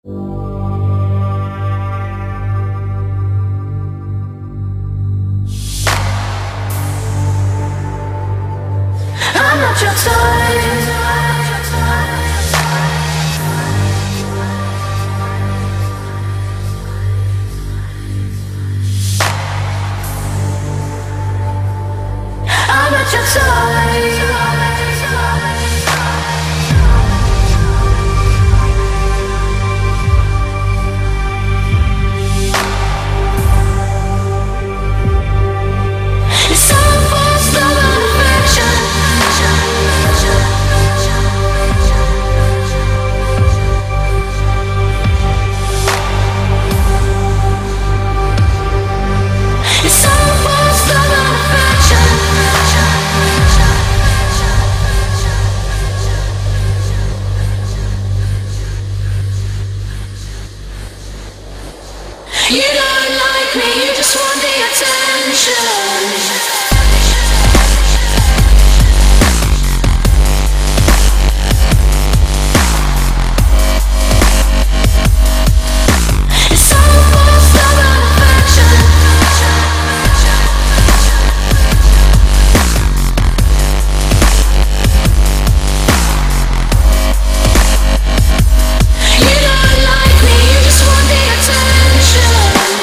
I'm not your type. I'm not your type. It's all for stubborn affection. It's all for stubborn affection. You don't like me, you just want the attention. It's all for stubborn affection. You don't like me, you just want the attention.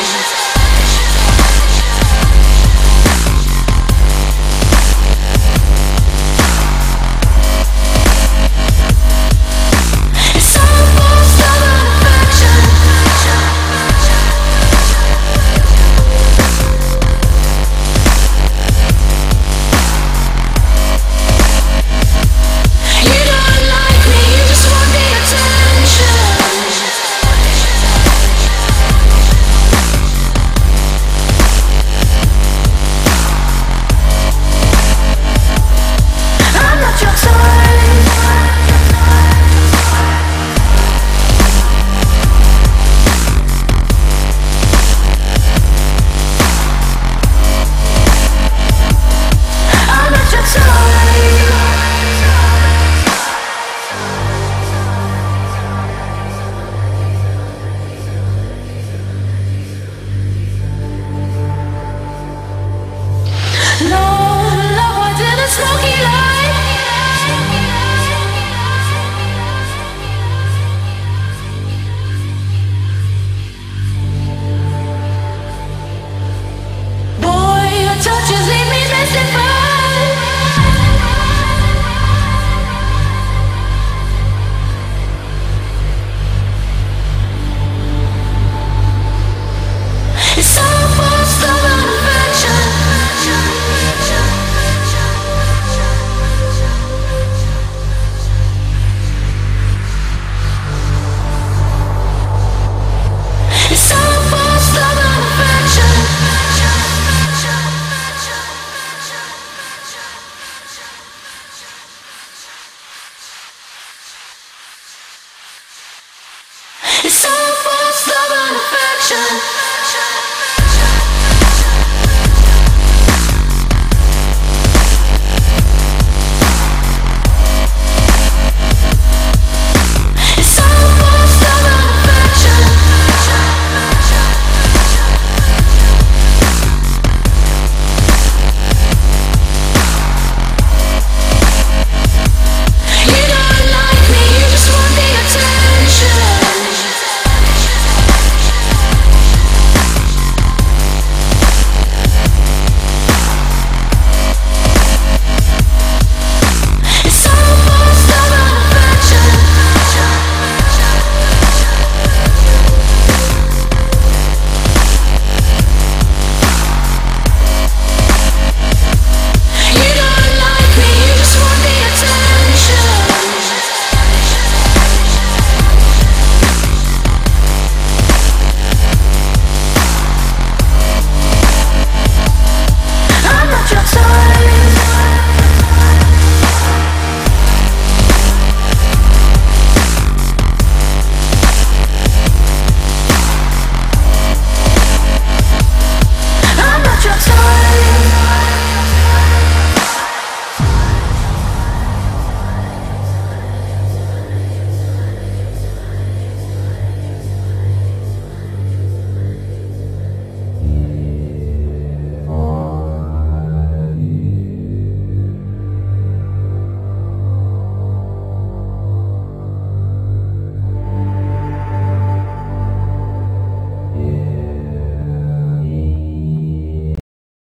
It's all for stubborn affection. You don't like me, you just want the attention. I'm not your type. I'm not your type. No, love, I didn't smoky light. Boy, your touches leave me mystified. It's all for stubborn affection. It's all for stubborn affection. It's all